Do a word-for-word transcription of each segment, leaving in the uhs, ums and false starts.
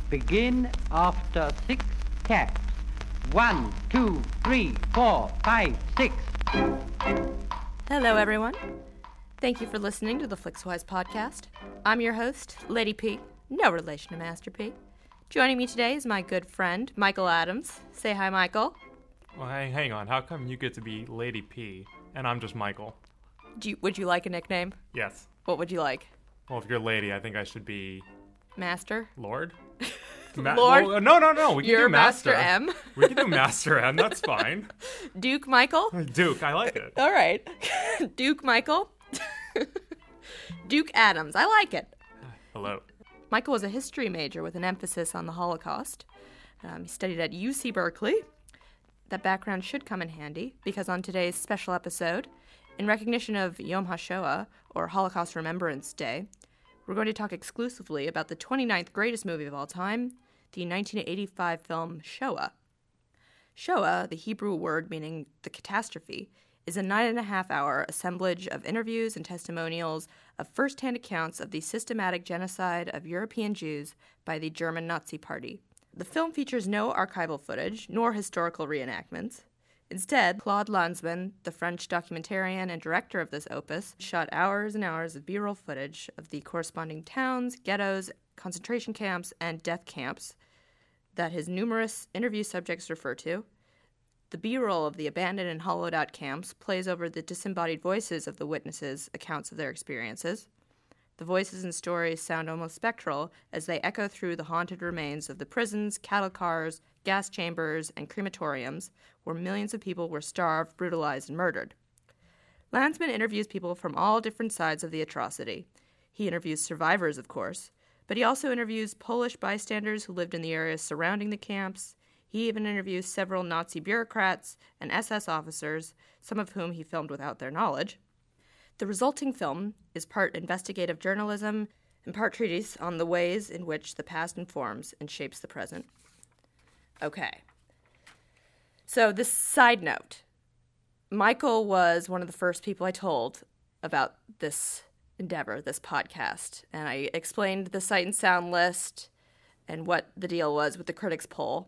begin after six taps. One, two, three, four, five, six. Hello, everyone. Thank you for listening to the Flixwise podcast. I'm your host, Lady P, no relation to Master P. Joining me today is my good friend, Michael Adams. Say hi, Michael. Well, hang, hang on. How come you get to be Lady P and I'm just Michael? Do you, would you like a nickname? Yes. What would you like? Well, if you're Lady, I think I should be... Master? Lord? Ma- Lord? Well, no, no, no. We can You're do Master. Master M? We can do Master M. That's fine. Duke Michael? Duke, I like it. All right. Duke Michael? Duke Adams. I like it. Hello. Michael was a history major with an emphasis on the Holocaust. Um, he studied at U C Berkeley. That background should come in handy, because on today's special episode, in recognition of Yom HaShoah, or Holocaust Remembrance Day, we're going to talk exclusively about the twenty-ninth greatest movie of all time, the nineteen eighty-five film Shoah. Shoah, the Hebrew word meaning the catastrophe, is a nine and a half hour assemblage of interviews and testimonials of first-hand accounts of the systematic genocide of European Jews by the German Nazi Party. The film features no archival footage, nor historical reenactments. Instead, Claude Lanzmann, the French documentarian and director of this opus, shot hours and hours of B-roll footage of the corresponding towns, ghettos, concentration camps, and death camps that his numerous interview subjects refer to. The B-roll of the abandoned and hollowed-out camps plays over the disembodied voices of the witnesses' accounts of their experiences. The voices and stories sound almost spectral as they echo through the haunted remains of the prisons, cattle cars, gas chambers, and crematoriums where millions of people were starved, brutalized, and murdered. Lanzmann interviews people from all different sides of the atrocity. He interviews survivors, of course, but he also interviews Polish bystanders who lived in the areas surrounding the camps. He even interviews several Nazi bureaucrats and S S officers, some of whom he filmed without their knowledge. The resulting film is part investigative journalism and part treatise on the ways in which the past informs and shapes the present. Okay. So this side note, Michael was one of the first people I told about this endeavor, this podcast, and I explained the Sight and Sound list and what the deal was with the critics poll.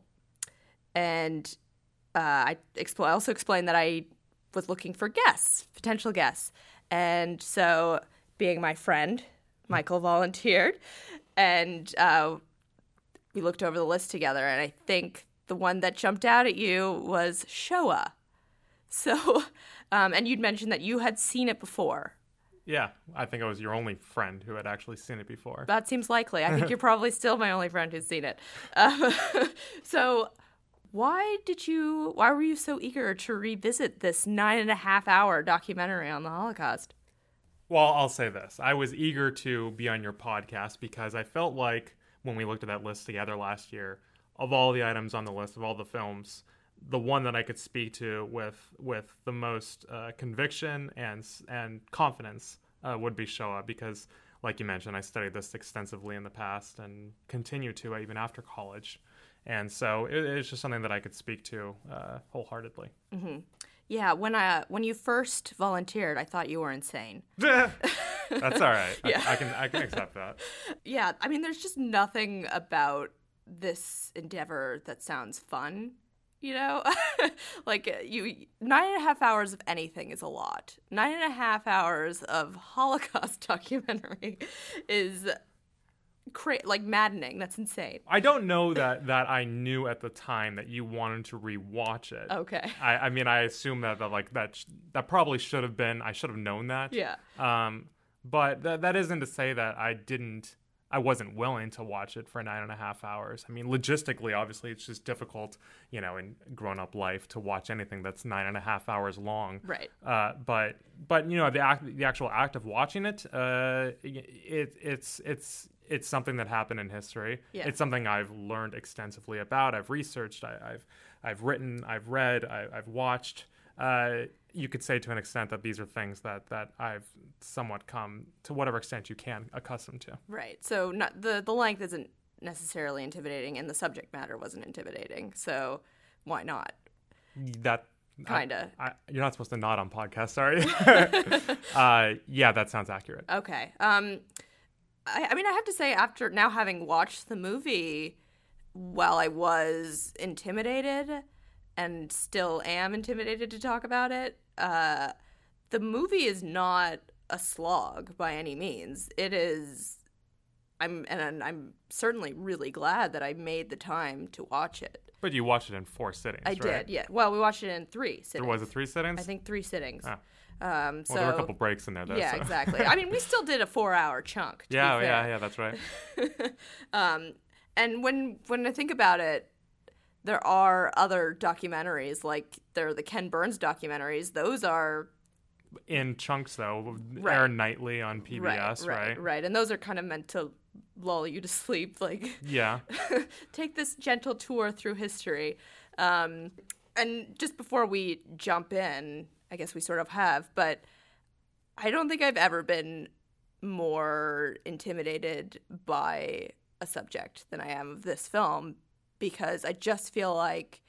And uh, I expl- also explained that I was looking for guests, potential guests. And so, being my friend, Michael volunteered, and uh, we looked over the list together, and I think the one that jumped out at you was Shoah. So, um, and you'd mentioned that you had seen it before. Yeah, I think I was your only friend who had actually seen it before. That seems likely. I think you're probably still my only friend who's seen it. Uh, so... Why did you, why were you so eager to revisit this nine and a half hour documentary on the Holocaust? Well, I'll say this. I was eager to be on your podcast because I felt like when we looked at that list together last year, of all the items on the list, of all the films, the one that I could speak to with with the most uh, conviction and and confidence uh, would be Shoah because, like you mentioned, I studied this extensively in the past and continue to even after college. And so it, it's just something that I could speak to uh, wholeheartedly. Mm-hmm. Yeah, when I when you first volunteered, I thought you were insane. That's all right. Yeah. I, I can I can accept that. Yeah, I mean, there's just nothing about this endeavor that sounds fun. You know, like you nine and a half hours of anything is a lot. Nine and a half hours of Holocaust documentary is. Cra- like maddening. That's insane. I don't know that, that I knew at the time that you wanted to rewatch it. Okay. I, I mean, I assume that, that like that sh- that probably should have been. I should have known that. Yeah. Um, but th- that isn't to say that I didn't. I wasn't willing to watch it for nine and a half hours. I mean, logistically, obviously, it's just difficult, you know, in grown-up life to watch anything that's nine and a half hours long. Right. Uh, but but you know, the act, the actual act of watching it, uh, it it's it's. It's something that happened in history. Yeah. It's something I've learned extensively about. I've researched. I, I've I've written. I've read. I, I've watched. Uh, you could say to an extent that these are things that, that I've somewhat come, to whatever extent you can, accustomed to. Right. So not, the, the length isn't necessarily intimidating, and the subject matter wasn't intimidating. So why not? That Kinda. I, I, you're not supposed to nod on podcasts. Sorry. uh, yeah, that sounds accurate. Okay. Um. I, I mean, I have to say, after now having watched the movie, while I was intimidated and still am intimidated to talk about it, uh, the movie is not a slog by any means. It is, I'm and I'm certainly really glad that I made the time to watch it. But you watched it in four sittings, I right? did, yeah. Well, we watched it in three sittings. There was it three sittings? I think three sittings. Ah. Um, so, well, there were a couple breaks in there, though. Yeah, so. exactly. I mean, we still did a four-hour chunk, to yeah, be fair. yeah, yeah, that's right. um, and when when I think about it, there are other documentaries, like there are the Ken Burns documentaries. Those are in chunks, though, right. air nightly on P B S, right, right? right? Right, and those are kind of meant to lull you to sleep, like yeah, take this gentle tour through history. Um, and just before we jump in, I guess we sort of have, but I don't think I've ever been more intimidated by a subject than I am of this film, because I just feel like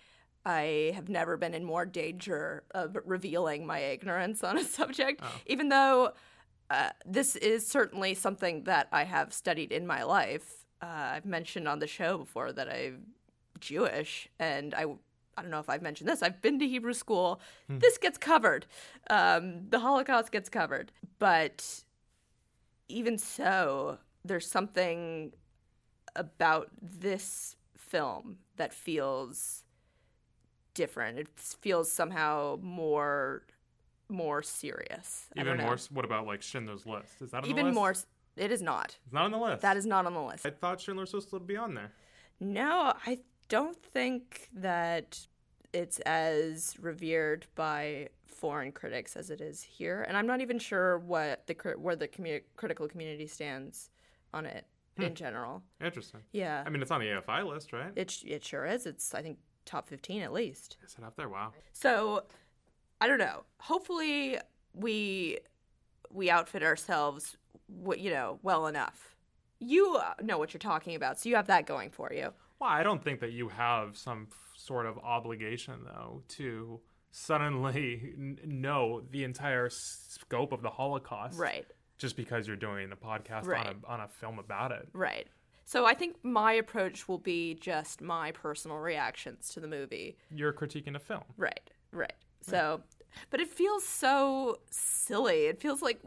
I have never been in more danger of revealing my ignorance on a subject, oh. even though uh, this is certainly something that I have studied in my life. Uh, I've mentioned on the show before that I'm Jewish, and I, I don't know if I've mentioned this. I've been to Hebrew school. Hmm. This gets covered. Um, the Holocaust gets covered. But even so, there's something about this film that feels different. It feels somehow more more serious. Even more. What about like Schindler's List? Is that on Even the list? more. It is not. It's not on the list. That is not on the list. I thought Schindler's List would be on there. No, I don't think that it's as revered by foreign critics as it is here, and I'm not even sure what the where the commu- critical community stands on it hmm. in general. Interesting. Yeah. I mean, it's on the A F I list, right? It it sure is. It's I think top fifteen at least. Is it up there? Wow. So, I don't know. Hopefully, we we outfit ourselves, you know, well enough. You know what you're talking about, so you have that going for you. Well, I don't think that you have some f- sort of obligation, though, to suddenly n- know the entire s- scope of the Holocaust, right? Just because you're doing a podcast right. on a on a film about it, right? So I think my approach will be just my personal reactions to the movie. You're critiquing a film. Right, right. So, but it feels so silly. It feels like,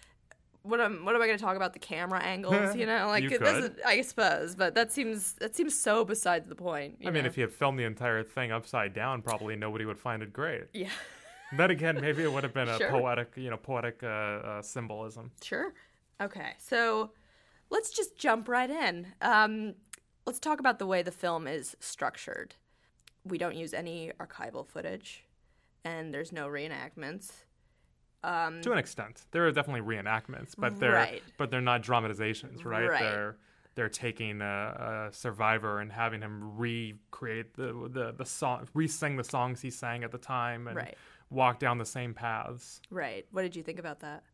what am what am I going to talk about, the camera angles, you know? Like you it could. doesn't, I suppose, but that seems that seems so besides the point. You I mean, know? if you had filmed the entire thing upside down, probably nobody would find it great. Yeah. Then again, maybe it would have been a sure. poetic, you know, poetic uh, uh, symbolism. Sure. Okay. So, let's just jump right in. Um, let's talk about the way the film is structured. We don't use any archival footage, and there's no reenactments. Um, to an extent, there are definitely reenactments, but they're right. but they're not dramatizations, right? right. They're they're taking a, a survivor and having him recreate the the the song, re-sing the songs he sang at the time, and right. walk down the same paths. Right. What did you think about that?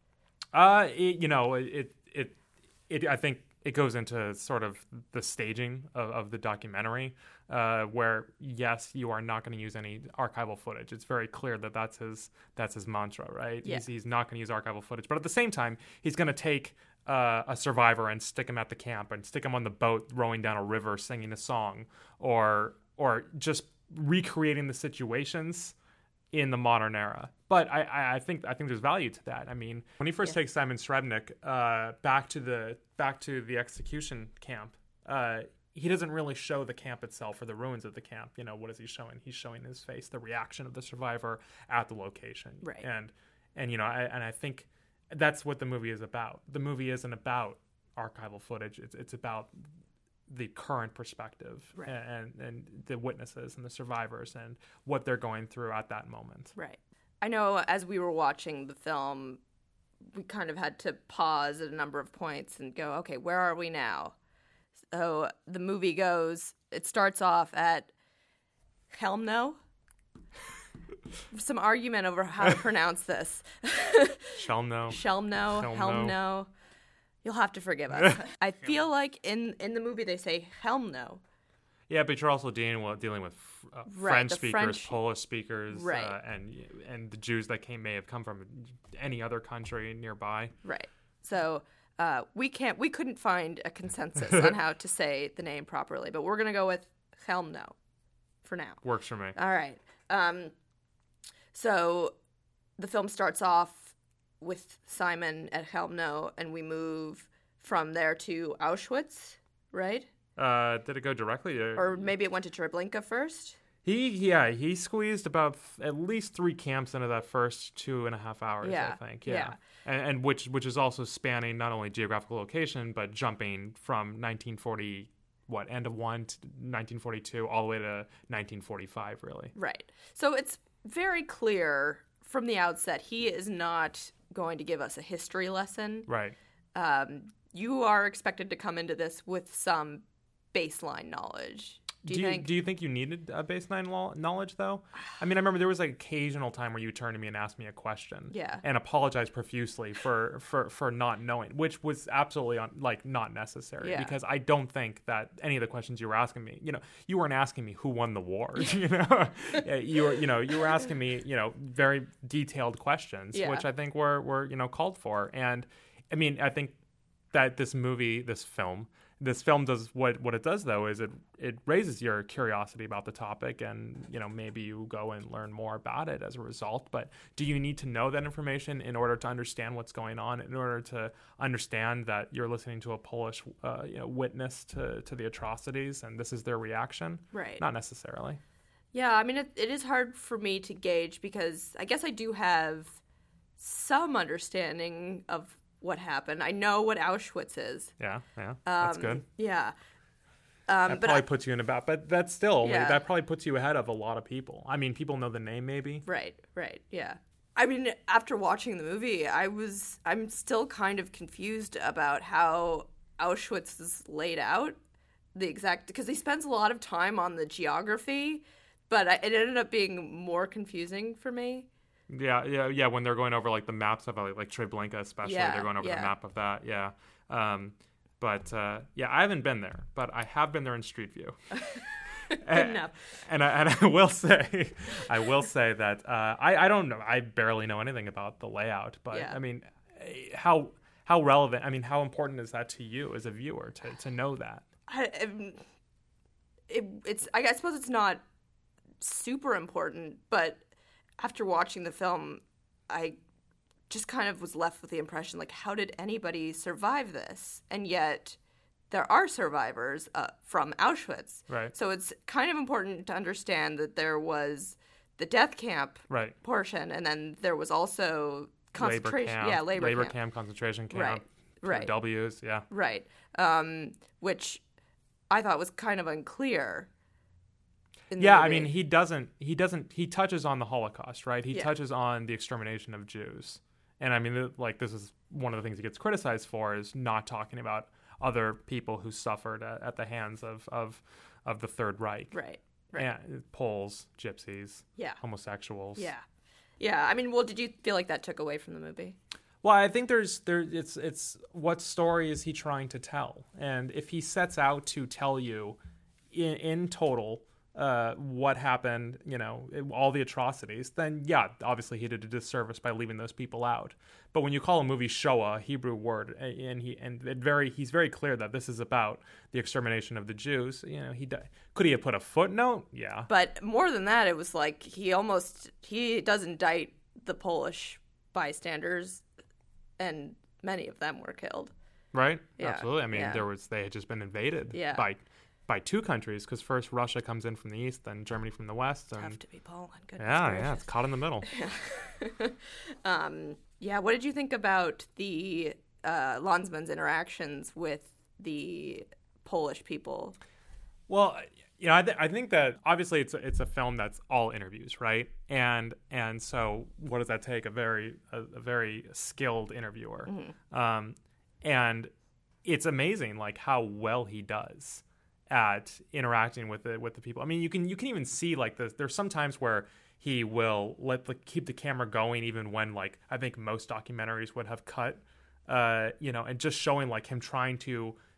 Uh, it, you know, it, it it I think it goes into sort of the staging of, of the documentary, uh, where yes, you are not going to use any archival footage. It's very clear that that's his that's his mantra, right? Yeah. He's, he's not going to use archival footage, but at the same time, he's going to take uh, a survivor and stick him at the camp and stick him on the boat rowing down a river singing a song, or or just recreating the situations in the modern era. But I, I think I think there's value to that. I mean, when he first yeah. takes Simon Srebnick uh, back to the back to the execution camp, uh, he doesn't really show the camp itself or the ruins of the camp. You know, what is he showing? He's showing his face, the reaction of the survivor at the location. Right. And and you know, I, and I think that's what the movie is about. The movie isn't about archival footage. It's it's about the current perspective right. and, and the witnesses and the survivors and what they're going through at that moment. Right. I know as we were watching the film, we kind of had to pause at a number of points and go, okay, where are we now? So the movie goes, it starts off at Chelmno. Some argument over how to pronounce this. Chelmno. Chelmno. Chelmno. You'll have to forgive us. I feel like in, in the movie they say Chelmno. Yeah, but you're also dealing with dealing with uh, right, French speakers, French... Polish speakers, right. uh, and and the Jews that came may have come from any other country nearby. Right. So Uh, we can't. We couldn't find a consensus on how to say the name properly, but we're gonna go with Chelmno for now. Works for me. All right. Um, so the film starts off with Simon at Chelmno, and we move from there to Auschwitz, right? Uh, did it go directly to... Or maybe it went to Treblinka first? He, yeah, he squeezed about th- at least three camps into that first two and a half hours, Yeah, I think. Yeah. yeah. And, and which which is also spanning not only geographical location, but jumping from nineteen forty, what, end of one to nineteen forty-two, all the way to nineteen forty-five, really. Right. So it's very clear from the outset he is not going to give us a history lesson. Right. Um, you are expected to come into this with some baseline knowledge. Do you, do you think? do you think you needed a baseline lo- knowledge though? I mean, I remember there was like occasional time where you turned to me and asked me a question, Yeah. and apologized profusely for for for not knowing, which was absolutely on, like not necessary, Yeah. because I don't think that any of the questions you were asking me, you know, you weren't asking me who won the war, you know, you were you know you were asking me, you know, very detailed questions, Yeah. which I think were were you know called for, and I mean, I think that this movie, this film. This film does what what it does though is it it raises your curiosity about the topic, and you know maybe you go and learn more about it as a result. But do you need to know that information in order to understand what's going on? In order to understand that you're listening to a Polish uh, you know witness to to the atrocities, and this is their reaction? Right. Not necessarily. Yeah, I mean, it, it is hard for me to gauge because I guess I do have some understanding of what happened. I know what Auschwitz is. Yeah, yeah, that's Um, good. Yeah. Um, That but probably I, puts you in about, but that's still Yeah. that probably puts you ahead of a lot of people. I mean, people know the name maybe. right, right, yeah. I mean, after watching the movie, I was, I'm still kind of confused about how Auschwitz is laid out, the exact, because he spends a lot of time on the geography, but I, it ended up being more confusing for me. Yeah, yeah, yeah. When they're going over like the maps of like, like Treblinka, especially, Yeah, they're going over yeah. the map of that. Yeah, um, but uh, yeah, I haven't been there, but I have been there in Street View. Good and, enough. And I, and I will say, I will say that uh, I I don't know. I barely know anything about the layout, but Yeah. I mean, how how relevant? I mean, how important is that to you as a viewer to to know that? I, um, it, it's I, I suppose it's not super important, but after watching the film, I just kind of was left with the impression, like, how did anybody survive this? And yet there are survivors uh, from Auschwitz. Right. So it's kind of important to understand that there was the death camp Right. portion, and then there was also Labor concentration. camp, yeah, labor, labor camp. camp, concentration camp, Right, right. W's. Yeah. Right. Um, which I thought was kind of unclear. in the Yeah, I movie. mean, he doesn't, he doesn't, he touches on the Holocaust, right? He Yeah. touches on the extermination of Jews. And I mean, th- like, this is one of the things he gets criticized for, is not talking about other people who suffered at, at the hands of, of, of the Third Reich. Right. Right. And Poles, gypsies, Yeah. homosexuals. Yeah. Yeah. I mean, well, did you feel like that took away from the movie? Well, I think there's there it's it's what story is he trying to tell? And if he sets out to tell you in, in total uh, what happened, you know, all the atrocities, then yeah, obviously he did a disservice by leaving those people out. But when you call a movie Shoah, a Hebrew word, and he and it very he's very clear that this is about the extermination of the Jews. You know, he could he have put a footnote? Yeah. But more than that, it was like he almost he does indict the Polish bystanders, and many of them were killed. Right? Yeah, Absolutely. I mean, yeah. there was they had just been invaded Yeah. by by two countries, because first Russia comes in from the east, then Germany from the west. And Tough to be Poland. Goodness yeah, gracious. yeah, it's caught in the middle. um, yeah. What did you think about the uh, Landsman's interactions with the Polish people? Well, you know, I, th- I think that obviously it's a, it's a film that's all interviews, right? And and so what does that take? A very a, a very skilled interviewer, Mm-hmm. um, and it's amazing like how well he does at interacting with the with the people. I mean, you can you can even see like the, there's some times where he will let the, keep the camera going even when like I think most documentaries would have cut, uh, you know, and just showing like him trying to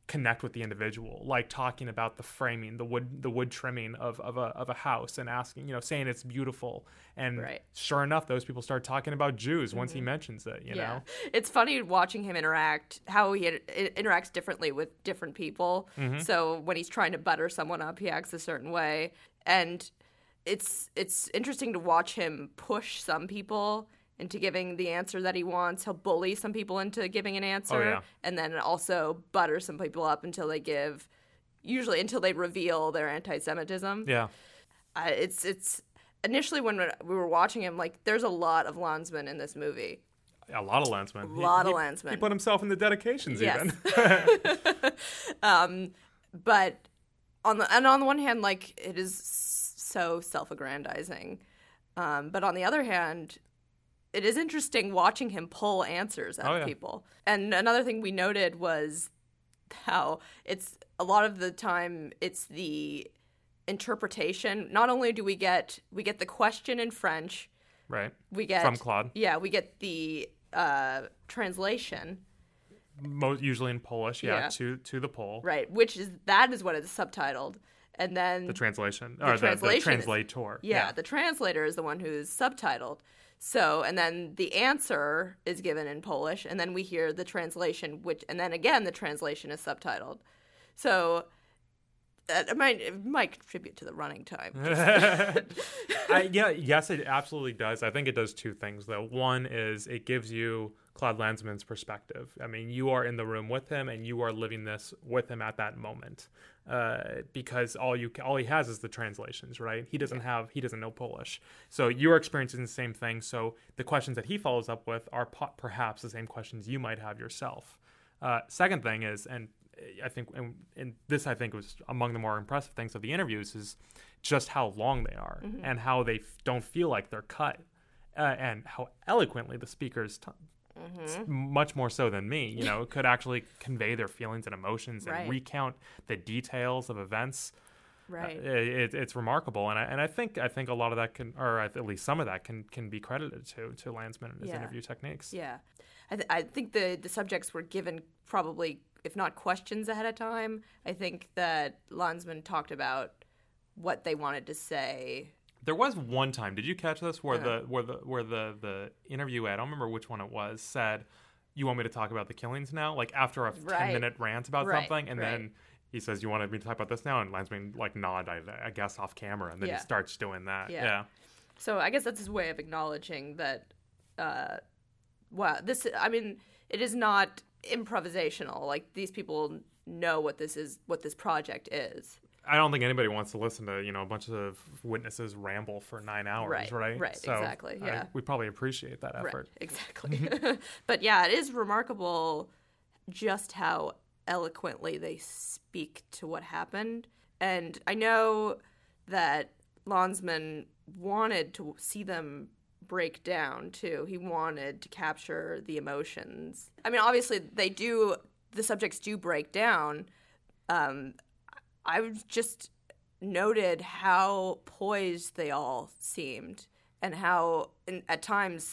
connect with the individual, like talking about the framing, the wood, the wood trimming of, of a of a house, and asking, you know, saying it's beautiful. And right. sure enough, those people start talking about Jews mm-hmm. once he mentions it. You yeah. know, it's funny watching him interact, how he it, it interacts differently with different people. Mm-hmm. So when he's trying to butter someone up, he acts a certain way, and it's it's interesting to watch him push some people into giving the answer that he wants. He'll bully some people into giving an answer, oh, yeah. and then also butter some people up until they give, usually until they reveal their anti-Semitism. Yeah, uh, it's it's initially when we were watching him, like there's a lot of Landsman in this movie. A lot of Landsman. A lot he, of he, Landsman. He put himself in the dedications yes. even. um, but on the and on the one hand, like it is so self-aggrandizing, um, but on the other hand, it is interesting watching him pull answers out oh, of yeah. people. And another thing we noted was how it's a lot of the time it's the interpretation. Not only do we get we get the question in French, right? We get from Claude. Yeah, we get the uh, translation. Most usually in Polish, yeah, yeah, to to the Pole, right? Which is that is what is subtitled, and then the translation the or translation the, the is, translator. Yeah, yeah, the translator is the one who's subtitled. So, and then the answer is given in Polish, and then we hear the translation, which, and then again, the translation is subtitled. So, that, it might, it might contribute to the running time. I, yeah, yes, it absolutely does. I think it does two things, though. One is it gives you Claude Landsman's perspective. I mean, you are in the room with him, and you are living this with him at that moment. Uh, because all you all he has is the translations, right? He doesn't have he doesn't know Polish, so you're experiencing the same thing. So the questions that he follows up with are po- perhaps the same questions you might have yourself. Uh, second thing is, and I think, and, and this I think was among the more impressive things of the interviews, is just how long they are mm-hmm. and how they f- don't feel like they're cut, uh, and how eloquently the speakers. T- Mm-hmm. much more so than me, you know, could actually convey their feelings and emotions and right. recount the details of events. Right. Uh, it, it's remarkable, and I and I think I think a lot of that can, or at least some of that can can be credited to to Landsman and his yeah. interview techniques. Yeah, I, th- I think the the subjects were given probably, if not questions ahead of time. I think that Landsman talked about what they wanted to say. There was one time, did you catch this, where uh-huh. the where the where the the interviewee, I don't remember which one it was, said, "You want me to talk about the killings now?" Like after a right. ten minute rant about right. something, and right. then he says, "You wanted me to talk about this now?" And Landsman like nod, I, I guess, off camera, and then yeah. he starts doing that. Yeah. yeah. So I guess that's his way of acknowledging that. Uh, well, this I mean, it is not improvisational. Like these people know what this is, what this project is. I don't think anybody wants to listen to, you know, a bunch of witnesses ramble for nine hours, right? Right, right so exactly, yeah. I, we probably appreciate that effort. Right, exactly. But yeah, it is remarkable just how eloquently they speak to what happened. And I know that Landsman wanted to see them break down, too. He wanted to capture the emotions. I mean, obviously, they do, the subjects do break down. Um... I've just noted how poised they all seemed and how, in, at times,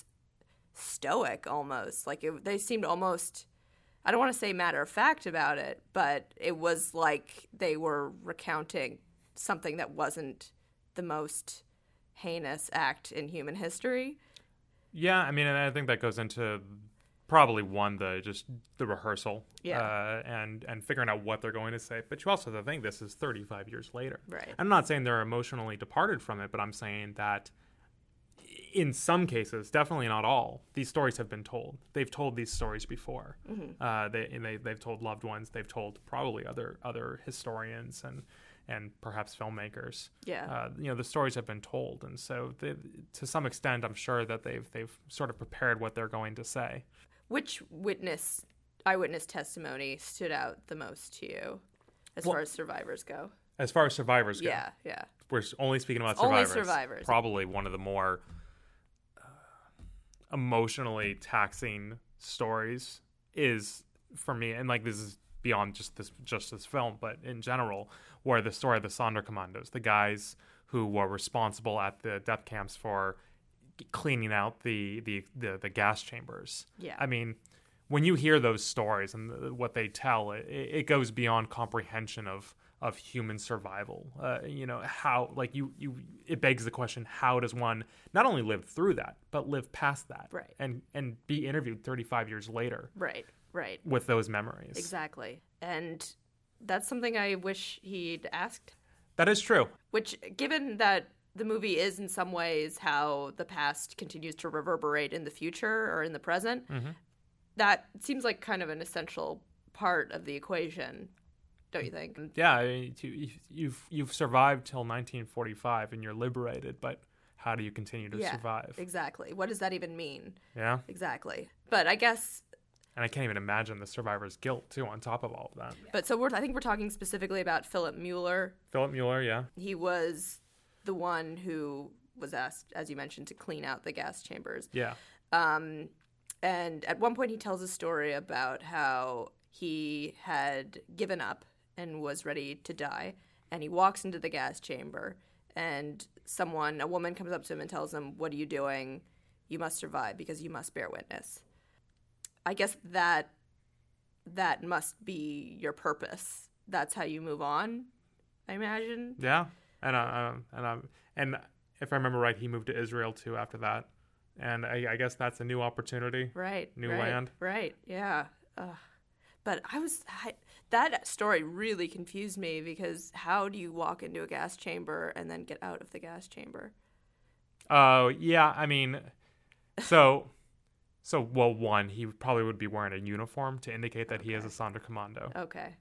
stoic almost. Like, it, they seemed almost, I don't want to say matter-of-fact about it, but it was like they were recounting something that wasn't the most heinous act in human history. Yeah, I mean, and I think that goes into probably one, the just the rehearsal, yeah, uh, and and figuring out what they're going to say. But you also have to think this is thirty-five years later. Right. I'm not saying they're emotionally departed from it, but I'm saying that in some cases, definitely not all, these stories have been told. They've told these stories before. Mm-hmm. Uh, they, and they they've told loved ones. They've told probably other other historians and and perhaps filmmakers. Yeah. Uh, you know, the stories have been told, and so they, to some extent, I'm sure that they've they've sort of prepared what they're going to say. Which witness, eyewitness testimony stood out the most to you as well, far as survivors go? As far as survivors go? Yeah, yeah. We're only speaking about only survivors. survivors. Probably one of the more uh, emotionally taxing stories is, for me, and like this is beyond just this just this film, but in general, where the story of the Sonderkommandos, the guys who were responsible at the death camps for cleaning out the, the, the, the gas chambers. Yeah. I mean, when you hear those stories and the, what they tell, it, it goes beyond comprehension of of human survival. Uh, you know, how, like, you, you, it begs the question, how does one not only live through that, but live past that? Right. And, and be interviewed thirty-five years later. Right, right. With those memories. Exactly. And that's something I wish he'd asked. That is true. Which, given that the movie is in some ways how the past continues to reverberate in the future or in the present, mm-hmm. that seems like kind of an essential part of the equation. Don't you think? Yeah, I mean, you, you've you've survived till nineteen forty-five and you're liberated, but how do you continue to yeah, survive? Exactly. What does that even mean? Yeah. Exactly. But I guess... And I can't even imagine the survivor's guilt, too, on top of all of that. But so we're, I think we're talking specifically about Philip Mueller. Philip Mueller, yeah. He was the one who was asked, as you mentioned, to clean out the gas chambers. Yeah. Um, and at one point he tells a story about how he had given up and was ready to die, and he walks into the gas chamber, and someone, a woman, comes up to him and tells him, "What are you doing? You must survive because you must bear witness." I guess that that must be your purpose. That's how you move on, I imagine. Yeah, and uh, and um, and if I remember right, he moved to Israel too after that, and I, I guess that's a new opportunity, right? New right, land, right? Yeah. Ugh. But I was I, that story really confused me because how do you walk into a gas chamber and then get out of the gas chamber? Oh, uh, yeah. I mean, so, so well, one, he probably would be wearing a uniform to indicate that okay. he is a Sonderkommando. Okay.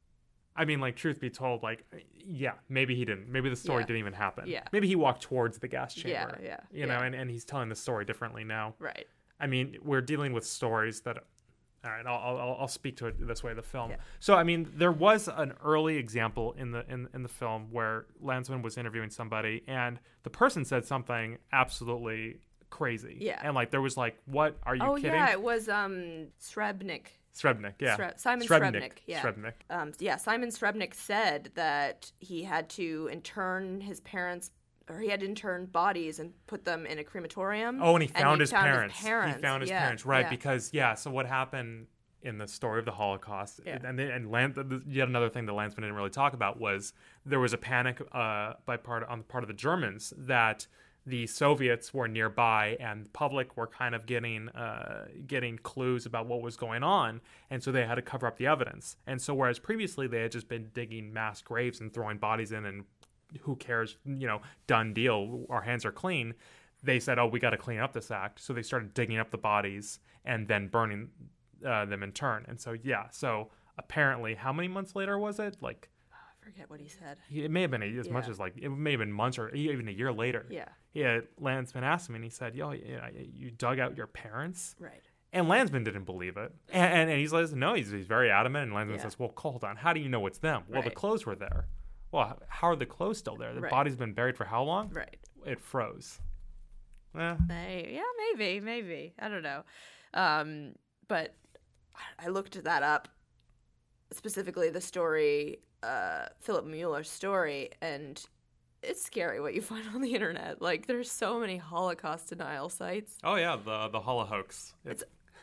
I mean, like, truth be told, like, yeah, maybe he didn't. Maybe the story yeah. didn't even happen. Yeah. Maybe he walked towards the gas chamber. Yeah, yeah. You yeah. know, and, and he's telling the story differently now. Right. I mean, we're dealing with stories that... All right, I'll, I'll I'll speak to it this way. The film. Yeah. So, I mean, there was an early example in the in in the film where Landsman was interviewing somebody, and the person said something absolutely crazy. Yeah. And like, there was like, "What are you oh, kidding?" Oh yeah, it was um Srebnik. Srebnik, yeah. Sre- Simon Srebnik, Srebnik, yeah. Srebnik. Um, yeah, Simon Srebnik said that he had to intern his parents. Or he had interned bodies and put them in a crematorium. Oh, and he found, and he his, found parents. his parents. He found his yeah, parents, right? Yeah. Because yeah, so what happened in the story of the Holocaust, yeah. and and Land, yet another thing that Landsman didn't really talk about was there was a panic uh, by part on the part of the Germans that the Soviets were nearby and the public were kind of getting uh, getting clues about what was going on, and so they had to cover up the evidence. And so whereas previously they had just been digging mass graves and throwing bodies in and who cares, you know, done deal, our hands are clean, they said, oh, we got to clean up this act. So they started digging up the bodies and then burning uh, them in turn. And so, yeah, so apparently, how many months later was it? Like, I forget what he said. It may have been as yeah. much as like, it may have been months or even a year later. Yeah. Yeah, Landsman asked him and he said, yo, you, know, you dug out your parents? Right. And Landsman didn't believe it. And, and, and he's like, no, he's, he's very adamant. And Landsman yeah. says, well, hold on. How do you know it's them? Well, right. the clothes were there. Well, how are the clothes still there? The right. body's been buried for how long? Right. It froze. Eh. Hey, yeah, maybe, maybe. I don't know. Um, but I looked that up, specifically the story, uh, Philip Mueller's story, and it's scary what you find on the internet. Like, there's so many Holocaust denial sites. Oh, yeah, the the Holohoax. It's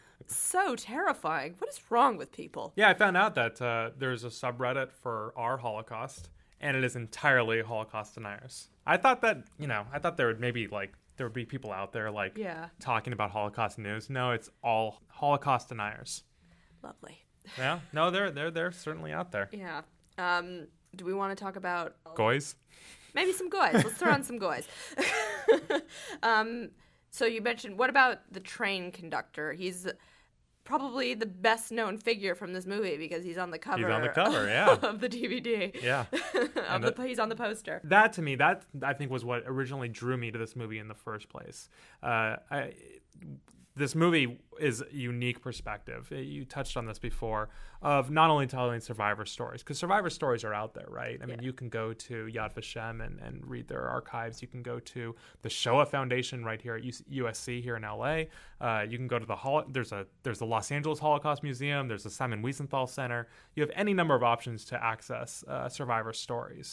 so terrifying. What is wrong with people? Yeah, I found out that uh, there's a subreddit for our Holocaust, and it is entirely Holocaust deniers. I thought that, you know, I thought there would maybe, like, there would be people out there, like, yeah. talking about Holocaust news. No, it's all Holocaust deniers. Lovely. Yeah, no, they're they're they're certainly out there. Yeah. Um, do we want to talk about Goys? Maybe some goys. Let's throw on some goys. um, so you mentioned, what about the train conductor? He's probably the best known figure from this movie because he's on the cover. He's on the cover, yeah, of the D V D. Yeah, of the, he's on the poster. That to me, that I think was what originally drew me to this movie in the first place. Uh, I, this movie is a unique perspective. You touched on this before, of not only telling survivor stories, because survivor stories are out there, right? I mean, yeah. you can go to Yad Vashem and, and read their archives. You can go to the Shoah Foundation right here at U S C here in L A. Uh, you can go to the Hol- there's a there's the Los Angeles Holocaust Museum. There's the Simon Wiesenthal Center. You have any number of options to access uh, survivor stories.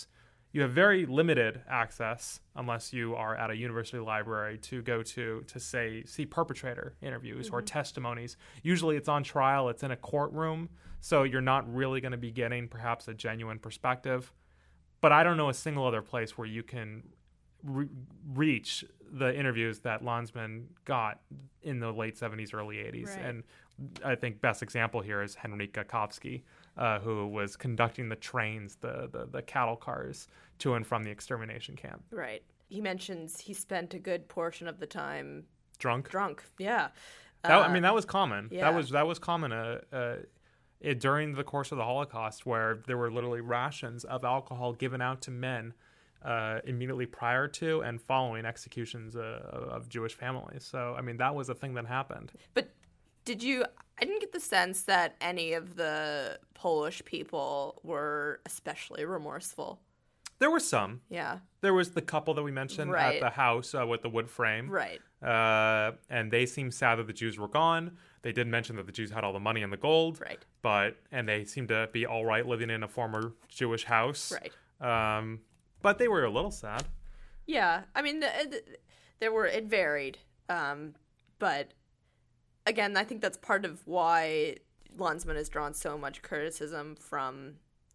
you have very limited access, unless you are at a university library, to go to, to say, see perpetrator interviews mm-hmm. or testimonies. Usually it's on trial, it's in a courtroom, so you're not really going to be getting perhaps a genuine perspective. But I don't know a single other place where you can re- reach the interviews that Landsman got in the late seventies, early eighties. Right. And I think best example here is Henryk Gakovsky, uh, who was conducting the trains, the, the the cattle cars to and from the extermination camp. Right. He mentions he spent a good portion of the time drunk. Drunk. Yeah. That, uh, I mean, that was common. Yeah. That was that was common uh, uh, it, during the course of the Holocaust, where there were literally rations of alcohol given out to men uh, immediately prior to and following executions uh, of Jewish families. So, I mean, that was a thing that happened. But did you? I didn't get the sense that any of the Polish people were especially remorseful. There were some. Yeah. There was the couple that we mentioned right. at the house uh, with the wood frame. Right. Uh, and they seemed sad that the Jews were gone. They did mention that the Jews had all the money and the gold. Right. But and they seemed to be all right living in a former Jewish house. Right. Um, but they were a little sad. Yeah. I mean, the, the, there were it varied. Um, but again, I think that's part of why Landsman has drawn so much criticism from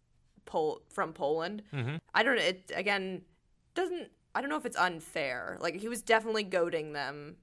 Pol- from Poland. Mm-hmm. I don't know. It again doesn't. I don't know if it's unfair. Like, he was definitely goading them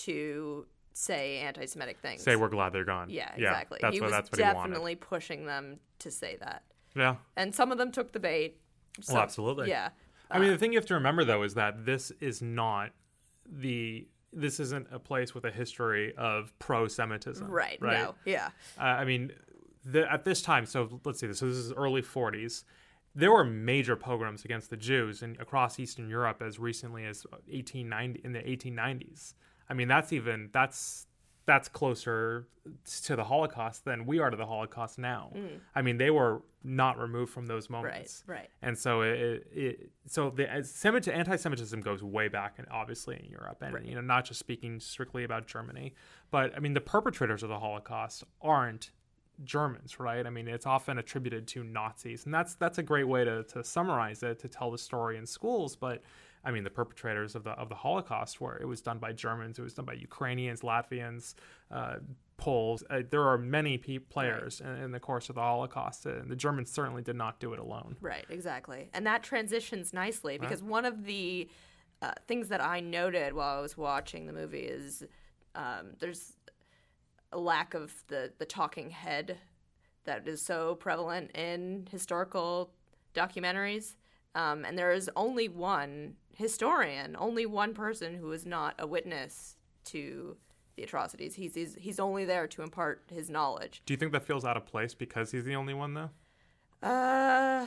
to say anti-Semitic things. Say we're glad they're gone. Yeah, yeah exactly. That's he what, was that's what definitely he wanted. pushing them to say that. Yeah. And some of them took the bait. So, well, absolutely. Yeah. I uh, mean, the thing you have to remember, though, is that this is not the... This isn't a place with a history of pro-Semitism. Right. Right. No. Yeah. Uh, I mean, the, at this time, so let's see this. So this is early forties. There were major pogroms against the Jews in, across Eastern Europe as recently as eighteen ninety in the eighteen nineties. I mean, that's even that's that's closer to the Holocaust than we are to the Holocaust now. Mm. I mean, they were not removed from those moments. Right. Right. And so it, it so the Semit- anti-Semitism goes way back, and obviously in Europe, and Right. you know, not just speaking strictly about Germany, but I mean, the perpetrators of the Holocaust aren't Germans, right? I mean, it's often attributed to Nazis, and that's that's a great way to, to summarize it, to tell the story in schools. But I mean, the perpetrators of the of the Holocaust, where it was done by Germans, it was done by Ukrainians, Latvians, uh, Poles. Uh, there are many pe- players right. in, in the course of the Holocaust, and the Germans certainly did not do it alone. Right, exactly, and that transitions nicely because right. one of the uh, things that I noted while I was watching the movie is um, there's a lack of the, the talking head that is so prevalent in historical documentaries. Um, and there is only one historian, only one person who is not a witness to the atrocities. He's, he's, he's only there to impart his knowledge. Do you think that feels out of place because he's the only one, though? Uh,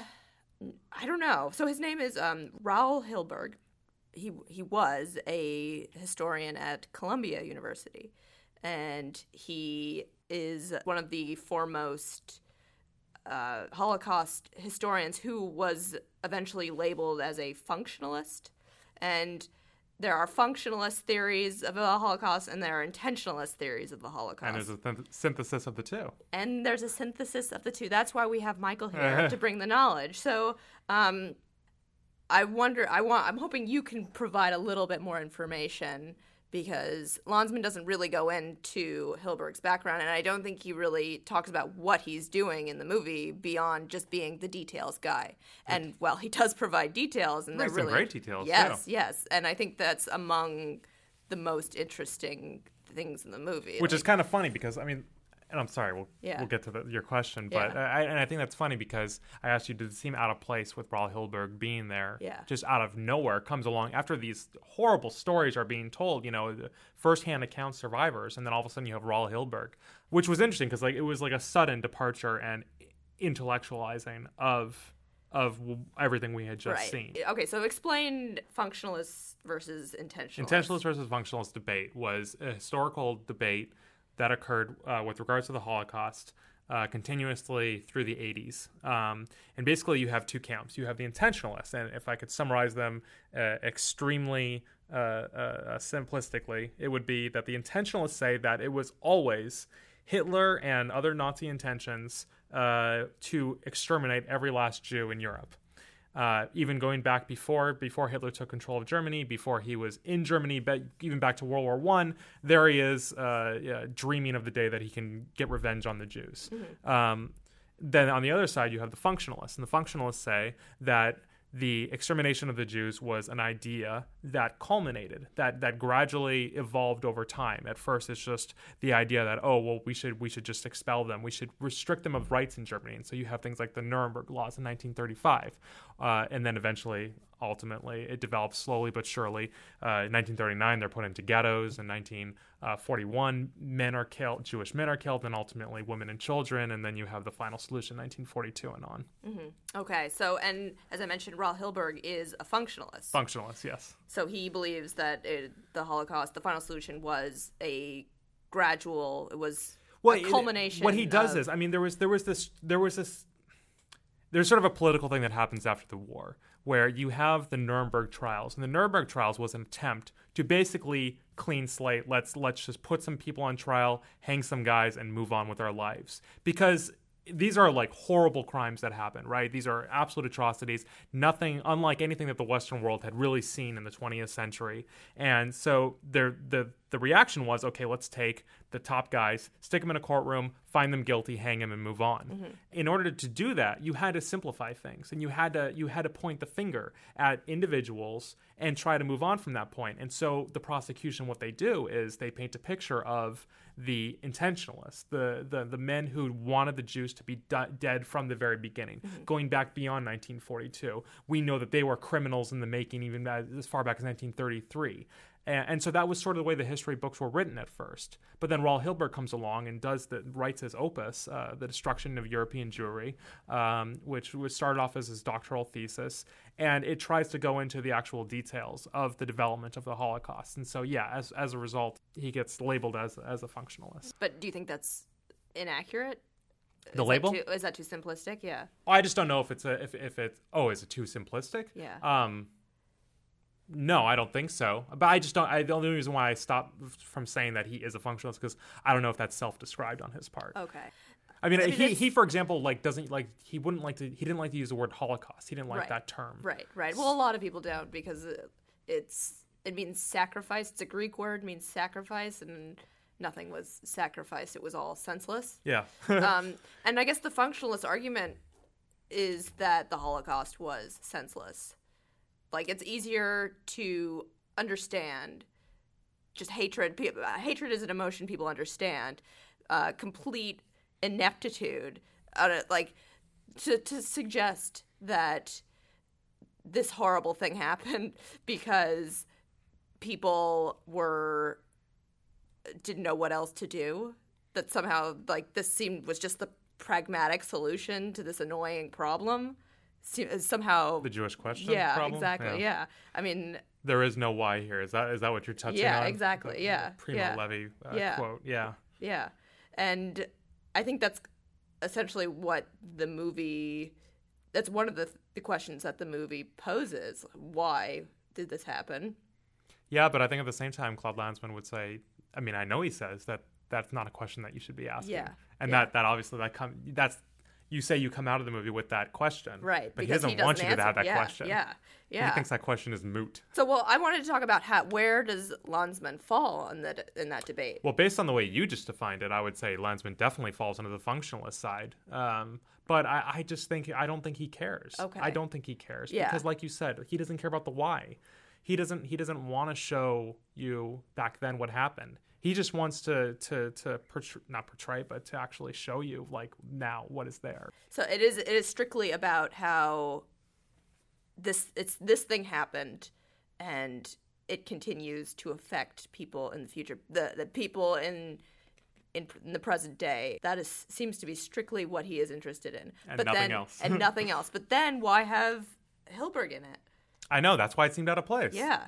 I don't know. So his name is um, Raoul Hilberg. He, he was a historian at Columbia University. And he is one of the foremost uh, Holocaust historians who was eventually labeled as a functionalist. And there are functionalist theories of the Holocaust, and there are intentionalist theories of the Holocaust. And there's a th- synthesis of the two. And there's a synthesis of the two. That's why we have Michael here to bring the knowledge. So um, I wonder, I want, I'm hoping you can provide a little bit more information, because Landsman doesn't really go into Hilberg's background, and I don't think he really talks about what he's doing in the movie beyond just being the details guy. And, well, he does provide details, and they're some really... great details, Yes, too. yes, and I think that's among the most interesting things in the movie. Which like, is kind of funny because, I mean... And I'm sorry, we'll yeah. we'll get to the, your question, but yeah. I, and I think that's funny because I asked you, did it seem out of place with Raoul Hilberg being there? Yeah. Just out of nowhere, comes along after these horrible stories are being told, you know, the firsthand account survivors, and then all of a sudden you have Raoul Hilberg, which was interesting because like it was like a sudden departure and intellectualizing of of everything we had just right. seen. Okay, so explain functionalists versus intentionalists. Intentionalist versus functionalist debate was a historical debate that occurred uh, with regards to the Holocaust uh, continuously through the eighties. Um, and basically you have two camps. You have the intentionalists, and if I could summarize them uh, extremely uh, uh, simplistically, it would be that the intentionalists say that it was always Hitler and other Nazi intentions uh, to exterminate every last Jew in Europe. Uh, even going back before before Hitler took control of Germany, before he was in Germany, but even back to World War One, there he is uh, yeah, dreaming of the day that he can get revenge on the Jews. Mm-hmm. Um, then on the other side, you have the functionalists, and the functionalists say that the extermination of the Jews was an idea that culminated, that that gradually evolved over time. At first, it's just the idea that, oh, well, we should we should just expel them. We should restrict them of rights in Germany. And so you have things like the Nuremberg laws in nineteen thirty-five. Uh, and then eventually, ultimately, it develops slowly but surely. Uh, in nineteen thirty-nine, they're put into ghettos. In nineteen forty-one, men are killed, Jewish men are killed, and ultimately women and children. And then you have the final solution, nineteen forty-two and on. Mm-hmm. Okay, so, and as I mentioned, Raoul Hilberg is a functionalist. Functionalist, yes. So he believes that it, the Holocaust, the final solution, was a gradual, it was well, a culmination. It, what he does of, is, I mean, there was there was this there was this there's sort of a political thing that happens after the war, where you have the Nuremberg trials, and the Nuremberg trials was an attempt to basically clean slate. Let's let's just put some people on trial, hang some guys, and move on with our lives. Because these are like horrible crimes that happen, right? These are absolute atrocities, nothing unlike anything that the Western world had really seen in the twentieth century. And so there, the the reaction was, okay, let's take the top guys, stick them in a courtroom, find them guilty, hang them, and move on. Mm-hmm. In order to do that, you had to simplify things, and you had to you had to point the finger at individuals and try to move on from that point. And so the prosecution, what they do is they paint a picture of the intentionalists, the the the men who wanted the Jews to be d- dead from the very beginning, mm-hmm. going back beyond nineteen forty-two. We know that they were criminals in the making even as, as far back as nineteen thirty-three. And, and so that was sort of the way the history books were written at first. But then Raoul Hilberg comes along and does the writes his opus, uh, The Destruction of European Jewry, um, which was started off as his doctoral thesis. And it tries to go into the actual details of the development of the Holocaust. And so, yeah, as as a result, he gets labeled as as a functionalist. But do you think that's inaccurate? The is label? That too, is that too simplistic? Yeah. I just don't know if it's a if if it's oh, is it too simplistic? Yeah. Um. No, I don't think so. But I just don't. I, the only reason why I stopped from saying that he is a functionalist is because I don't know if that's self-described on his part. Okay. I mean, I mean he, he, for example, like doesn't like he wouldn't like to he didn't like to use the word Holocaust. He didn't like right. that term. Right, right. Well, a lot of people don't because it's it means sacrifice. It's a Greek word, means sacrifice, and nothing was sacrificed. It was all senseless. Yeah. um, and I guess the functionalist argument is that the Holocaust was senseless. Like, it's easier to understand just hatred. Hatred is an emotion people understand. Uh, complete ineptitude. Uh, like, to, to suggest that this horrible thing happened because people were didn't know what else to do. That somehow, like, this seemed was just the pragmatic solution to this annoying problem. Somehow the Jewish question yeah problem? exactly yeah. yeah I mean there is no why here. Is that is that what you're touching yeah, on? Yeah, exactly. The, yeah. The Primo yeah. Levi uh, yeah. quote. Yeah. Yeah. And I think that's essentially what the movie, that's one of the, the questions that the movie poses. Why did this happen? Yeah, but I think at the same time, Claude Lanzmann would say, I mean, I know he says that that's not a question that you should be asking. Yeah. And yeah. that, that obviously, that come, that's, you say you come out of the movie with that question. Right. But he doesn't, he doesn't want you answer. to have that yeah, question. Yeah. Yeah. He thinks that question is moot. So, well, I wanted to talk about how, where does Lanzmann fall in, the, in that debate? Well, based on the way you just defined it, I would say Lanzmann definitely falls into the functionalist side. Um, but I, I just think, I don't think he cares. Okay. I don't think he cares. Yeah. Because like you said, he doesn't care about the why. He doesn't, he doesn't want to show you back then what happened. He just wants to to to portray, not portray, but to actually show you like now what is there. So it is it is strictly about how this it's this thing happened, and it continues to affect people in the future. The the people in in, in the present day. That is seems to be strictly what he is interested in. And but nothing then, else. and nothing else. But then why have Hilberg in it? I know, that's why it seemed out of place. Yeah.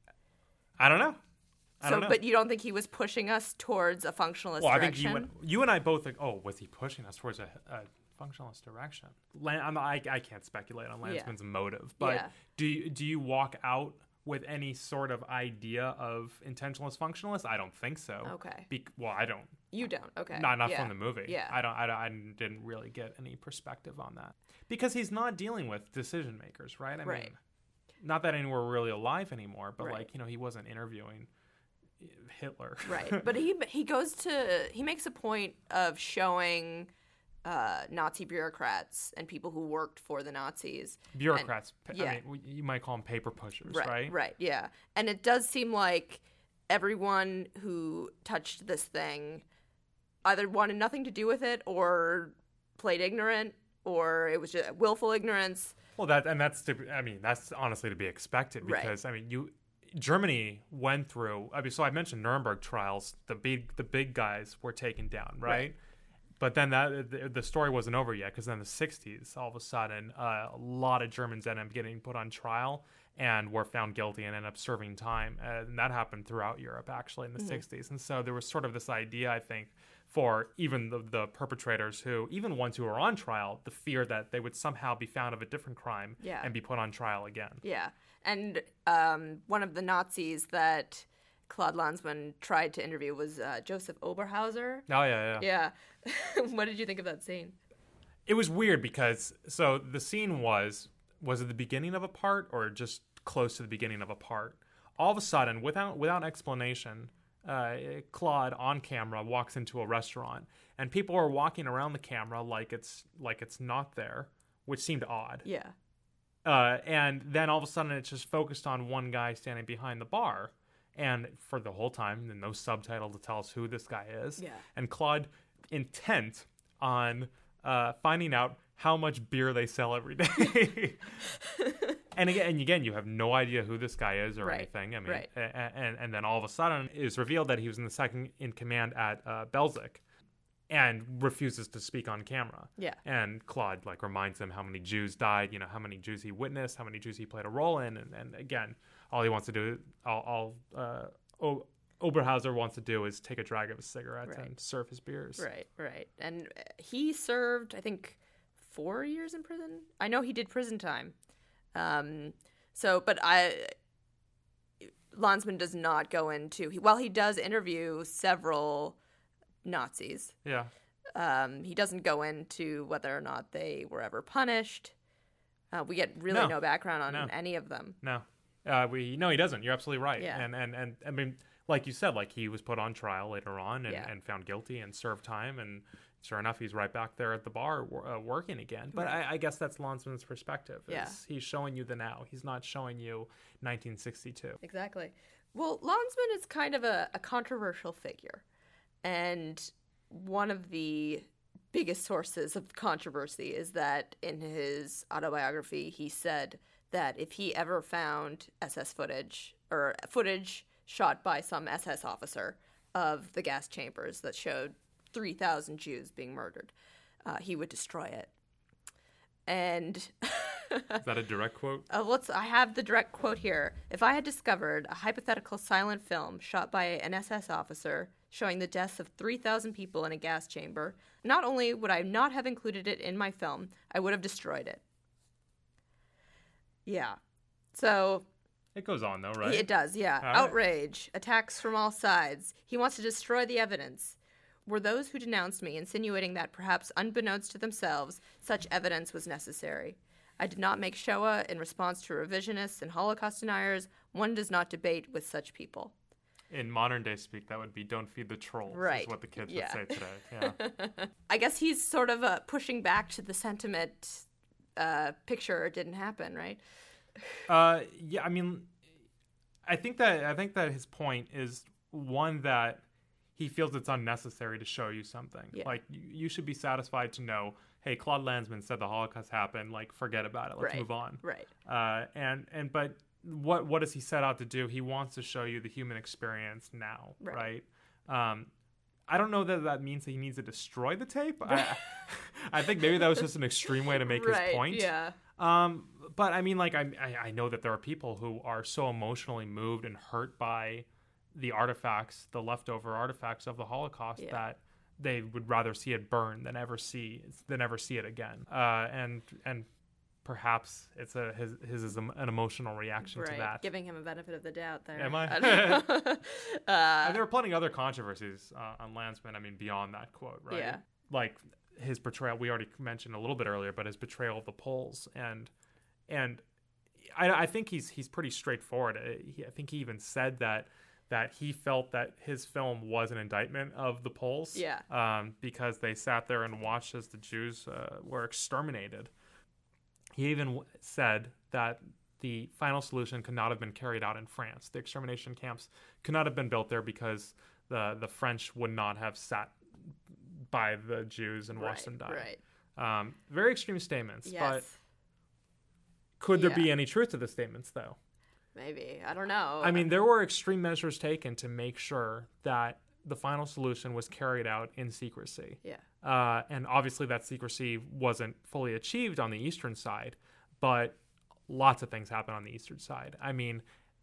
I don't know. I so, don't know. But you don't think he was pushing us towards a functionalist well, direction? I think you and, you and I both think, oh, was he pushing us towards a, a functionalist direction? Lan, I'm, I, I can't speculate on Lanzmann's yeah. motive, but yeah. do you, do you walk out with any sort of idea of intentionalist functionalist? I don't think so. Okay. Be- well, I don't. You don't. Okay. Not not yeah. from the movie. Yeah. I don't. I, don't, I didn't really get any perspective on that because he's not dealing with decision makers, right? I Right. mean, not that anyone were really alive anymore, but Right. like you know, he wasn't interviewing Hitler. Right. But he he goes to he makes a point of showing uh, Nazi bureaucrats and people who worked for the Nazis. Bureaucrats. And, I yeah. mean, we- you might call them paper pushers, Right, right? right, yeah. And it does seem like everyone who touched this thing either wanted nothing to do with it or played ignorant or it was just willful ignorance. Well, that and that's to, I mean that's honestly to be expected Right. because I mean you Germany went through. I mean, so I mentioned Nuremberg trials. The big the big guys were taken down, right? Right. But then that the, the story wasn't over yet because then in the sixties, all of a sudden, uh, a lot of Germans ended up getting put on trial and were found guilty and ended up serving time. Uh, and that happened throughout Europe, actually, in the Mm-hmm. sixties. And so there was sort of this idea, I think, for even the, the perpetrators who, even ones who were on trial, the fear that they would somehow be found of a different crime Yeah. and be put on trial again. Yeah. And um, one of the Nazis that Claude Lanzmann tried to interview was uh, Joseph Oberhauser. Oh, yeah, yeah. Yeah. What did you think of that scene? It was weird because, so the scene was, was it the beginning of a part or just close to the beginning of a part? All of a sudden, without without explanation, uh, Claude on camera walks into a restaurant, and people are walking around the camera like it's like it's not there, which seemed odd. Yeah. Uh, and then all of a sudden, it's just focused on one guy standing behind the bar, and for the whole time, no subtitle to tell us who this guy is. Yeah. And Claude intent on uh, finding out how much beer they sell every day. And again, and again, you have no idea who this guy is or Right, anything. I mean, right. a- a- and and then all of a sudden, it was revealed that he was in the second in command at uh, Belzec, and refuses to speak on camera. Yeah. And Claude like reminds him how many Jews died, you know, how many Jews he witnessed, how many Jews he played a role in, and, and again, all he wants to do, all, all uh, o- Oberhauser wants to do is take a drag of his cigarettes Right. and serve his beers. Right, right. And uh, he served, I think, four years in prison. I know he did prison time. Um, so, but I, Lanzmann does not go into, he, while he does interview several Nazis, Yeah. um, he doesn't go into whether or not they were ever punished. Uh, we get really No. no, background on No. any of them. No. Uh, we no, he doesn't. You're absolutely right. Yeah. And and and I mean, like you said, like he was put on trial later on and, Yeah. and found guilty and served time, and sure enough, he's right back there at the bar uh, working again. But Right. I, I guess that's Lanzmann's perspective. Is Yeah. He's showing you the now. He's not showing you nineteen sixty-two. Exactly. Well, Lanzmann is kind of a, a controversial figure. And one of the biggest sources of controversy is that in his autobiography, he said that if he ever found S S footage or footage shot by some S S officer of the gas chambers that showed three thousand Jews being murdered, uh, he would destroy it. And Is that a direct quote? Uh, let's. I have the direct quote here. If I had discovered a hypothetical silent film shot by an S S officer showing the deaths of three thousand people in a gas chamber, not only would I not have included it in my film, I would have destroyed it. Yeah. So It goes on though, right? it does, yeah. All right. Outrage, attacks from all sides. He wants to destroy the evidence. Were those who denounced me insinuating that, perhaps unbeknownst to themselves, such evidence was necessary? I did not make Shoah in response to revisionists and Holocaust deniers. One does not debate with such people. In modern day speak, that would be "Don't feed the trolls," Right. is what the kids Yeah. would say today. Yeah. I guess he's sort of uh, pushing back to the sentiment uh, picture didn't happen, right? Uh, yeah, I mean, I think that I think that his point is one that he feels it's unnecessary to show you something. Yeah. Like you, you should be satisfied to know, hey, Claude Lanzmann said the Holocaust happened. Like, forget about it. Let's Right. move on. Right. Uh, and and but what what does he set out to do? He wants to show you the human experience now, Right. right? Um, I don't know that that means that he needs to destroy the tape. I, I think maybe that was just an extreme way to make right. his point. Yeah. Um, but I mean, like, I, I I know that there are people who are so emotionally moved and hurt by the artifacts, the leftover artifacts of the Holocaust, Yeah. that they would rather see it burn than ever see than ever see it again. Uh, and and perhaps it's a his his is an emotional reaction right. to that. Giving him a benefit of the doubt there. Am I? I don't know. uh, and there were plenty of other controversies uh, on Landsman. I mean, beyond that quote, right? Yeah. Like his portrayal. We already mentioned a little bit earlier, but his portrayal of the Poles, and and I, I think he's he's pretty straightforward. He, I think he even said that. that he felt that his film was an indictment of the Poles. Yeah. Um, because they sat there and watched as the Jews uh, were exterminated. He even w- said that the final solution could not have been carried out in France. The extermination camps could not have been built there because the, the French would not have sat by the Jews and watched right, them die. Right. Um, very extreme statements. Yes. But could there Yeah. be any truth to the statements, though? Maybe. I don't know. I mean, there were extreme measures taken to make sure that the final solution was carried out in secrecy. Yeah. Uh, and obviously that secrecy wasn't fully achieved on the eastern side, but lots of things happened on the eastern side. I mean,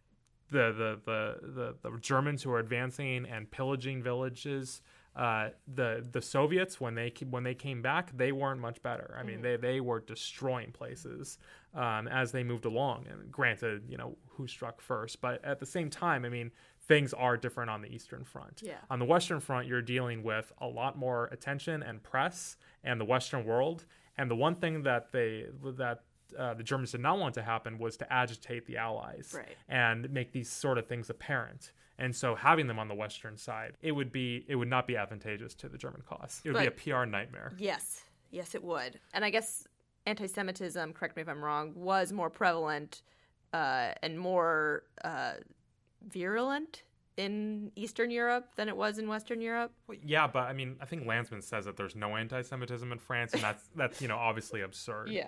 the the the the, the Germans who were advancing and pillaging villages, uh, the the Soviets when they when they came back, they weren't much better. I mean, mm-hmm. they they were destroying places um, as they moved along. And granted, you know, who struck first, but at the same time, I mean, things are different on the Eastern Front. Yeah. On the Western Front, you're dealing with a lot more attention and press and the Western world. And the one thing that they that uh, the Germans did not want to happen was to agitate the Allies right. and make these sort of things apparent. And so having them on the Western side, it would be it would not be advantageous to the German cause. It would but, be a P R nightmare. Yes. Yes, it would. And I guess anti-Semitism, correct me if I'm wrong, was more prevalent uh, and more uh, virulent in Eastern Europe than it was in Western Europe. Well, yeah, but I mean, I think Landsman says that there's no anti-Semitism in France, and that's that's you know obviously absurd. Yeah.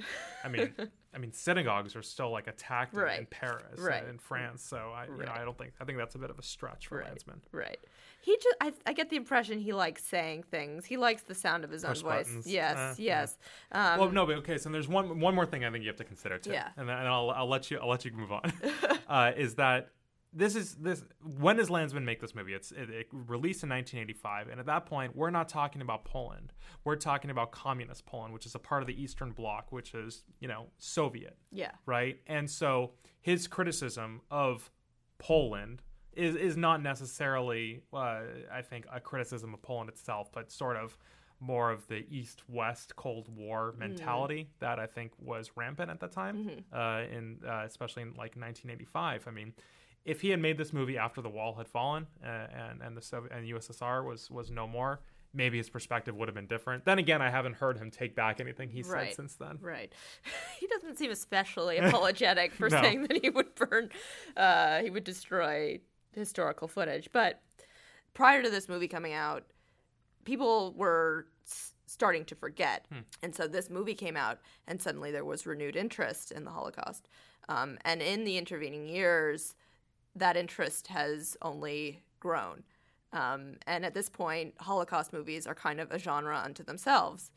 I mean, I mean, synagogues are still like attacked in, right. in Paris, right. in France. So I, you right. know, I don't think I think that's a bit of a stretch for right. Landsman. Right. He just, I, I get the impression he likes saying things. He likes the sound of his Push own voice. buttons. Yes, Uh, yes. Yeah. Um, well, no, but okay. So there's one one more thing I think you have to consider too. Yeah. And then and I'll I'll let you I'll let you move on. uh, is that This is this. When does Landsman make this movie? It's it, it released in nineteen eighty-five, and at that point, we're not talking about Poland. We're talking about communist Poland, which is a part of the Eastern Bloc, which is you know Soviet. Yeah. Right. And so his criticism of Poland is is not necessarily, uh, I think, a criticism of Poland itself, but sort of more of the East-West Cold War mentality mm. that I think was rampant at the time, mm-hmm. uh, in uh, especially in like nineteen eighty-five. I mean. If he had made this movie after the wall had fallen uh, and and the Soviet and U S S R was was no more, maybe his perspective would have been different. Then again, I haven't heard him take back anything he right. said since then. Right. He doesn't seem especially apologetic for no. saying that he would burn, uh, he would destroy historical footage. But prior to this movie coming out, people were s- starting to forget. Hmm. And so this movie came out, and suddenly there was renewed interest in the Holocaust. Um, and in the intervening years, that interest has only grown. Um, and at this point, Holocaust movies are kind of a genre unto themselves.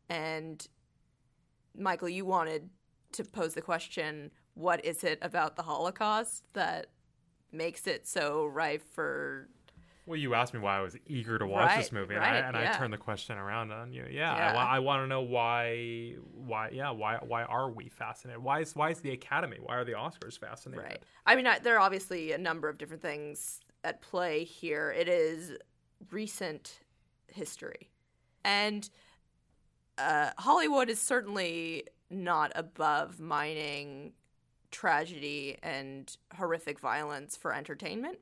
And Michael, you wanted to pose the question, what is it about the Holocaust that makes it so rife for... Well, you asked me why I was eager to watch right, this movie, and, right, I, and yeah. I turned the question around on you. Yeah, yeah. I, wa- I want to know why, why, yeah, why, why are we fascinated? Why is, why is the Academy? Why are the Oscars fascinated? Right. I mean, I, there are obviously a number of different things at play here. It is recent history, and uh, Hollywood is certainly not above mining tragedy and horrific violence for entertainment.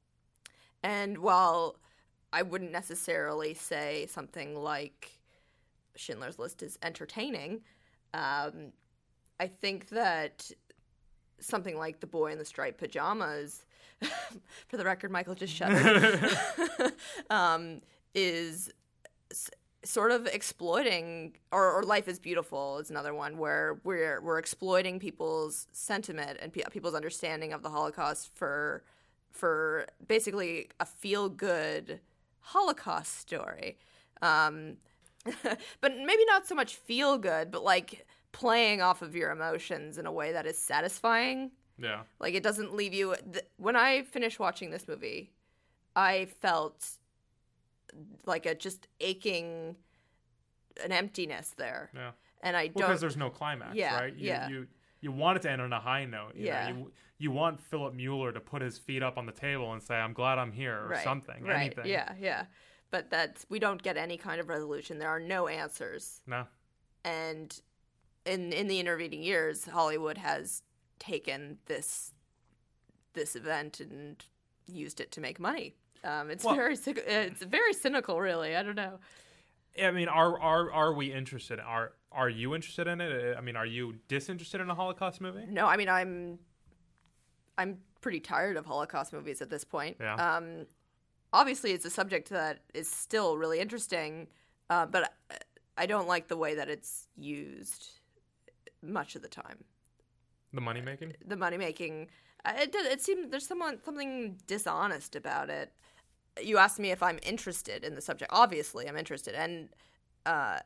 And while I wouldn't necessarily say something like Schindler's List is entertaining, um, I think that something like The Boy in the Striped Pajamas, for the record, Michael just shuddered, um, is s- sort of exploiting, or, or Life is Beautiful is another one where we're we're exploiting people's sentiment and pe- people's understanding of the Holocaust for for basically a feel-good Holocaust story. Um, but maybe not so much feel-good, but like playing off of your emotions in a way that is satisfying. Yeah. Like it doesn't leave you... Th- when I finished watching this movie, I felt like a just aching, an emptiness there. Yeah. and I Well, don't. because there's no climax, Yeah, right? You, yeah. You you want it to end on a high note. You Yeah. Know? You, you want Philip Mueller to put his feet up on the table and say, "I'm glad I'm here," or right, something, right, anything. Yeah, yeah. But that's we don't get any kind of resolution. There are no answers. No. And in in the intervening years, Hollywood has taken this this event and used it to make money. Um, it's Well- very cyc- it's very cynical, really. I don't know. I mean, are are are we interested? Are are you interested in it? I mean, are you disinterested in a Holocaust movie? No, I mean I'm I'm pretty tired of Holocaust movies at this point. Yeah. Um, obviously, it's a subject that is still really interesting, uh, but I, I don't like the way that it's used much of the time. The money making? The money making. It did, it seemed there's someone something dishonest about it. You asked me if I'm interested in the subject. Obviously, I'm interested, and uh,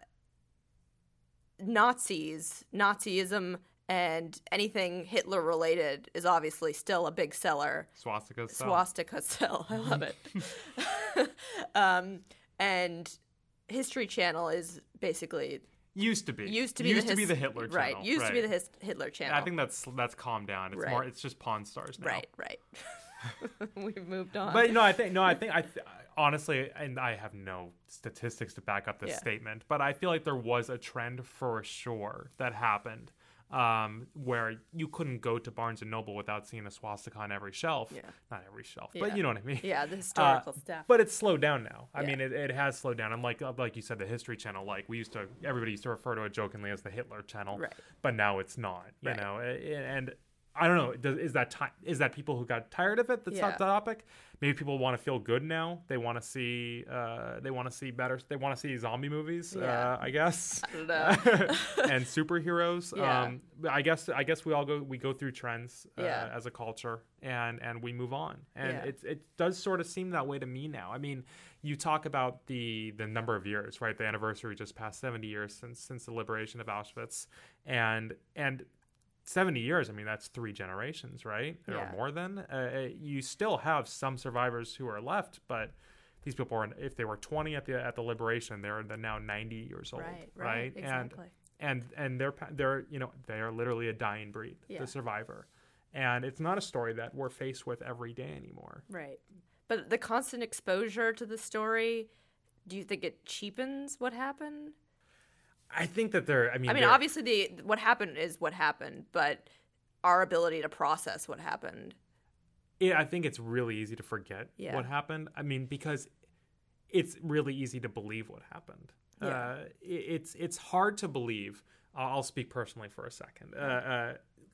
Nazis, Nazism, and anything Hitler related is obviously still a big seller. Swastika stuff. Swastika sell. I love it. um, and History Channel is basically Used to be. used to be used the to be his- the Hitler channel. right. Used to be the his, Hitler Channel. I think that's that's calmed down. It's Right. more. It's just Pawn Stars now. right, right. We've moved on. But no, I think no, I think I th- honestly, and I have no statistics to back up this Yeah. statement, but I feel like there was a trend for sure that happened, um, where you couldn't go to Barnes and Noble without seeing a swastika on every shelf. Yeah. Not every shelf, Yeah. but you know what I mean. yeah, the historical Uh, stuff. But it's slowed down now. I Yeah. mean, it, it has slowed down. And like like you said, the History Channel, like we used to, everybody used to refer to it jokingly as the Hitler Channel, Right. but now it's not. You Right. know, A- and I don't know. Does, is that ti- is that people who got tired of it? That's Yeah. not the topic. Maybe people want to feel good now. They want to see. Uh, they want to see better. They want to see zombie movies. Yeah. Uh, I guess. I don't know. And superheroes. Yeah. Um, but I guess. I guess we all go. We go through trends uh, Yeah. as a culture, and and we move on. And Yeah. it it does sort of seem that way to me now. I mean, you talk about the the number of years, right? The anniversary just passed seventy years since since the liberation of Auschwitz, and and. seventy years, I mean, that's three generations, right? Yeah. Or more than. Uh, you still have some survivors who are left, but these people are, if they were twenty at the at the liberation, they're, they're now ninety years old, Right, right? right, exactly. And, and, and they're, they're, you know, they are literally a dying breed, Yeah. the survivor. And it's not a story that we're faced with every day anymore. Right. But the constant exposure to the story, do you think it cheapens what happened? I think that they're, I mean, I mean, they're- obviously, the what happened is what happened, but our ability to process what happened. Yeah, I think it's really easy to forget Yeah. what happened. I mean, because it's really easy to believe what happened. Yeah. Uh, it, it's it's hard to believe. I'll I'll speak personally for a second. Uh, uh,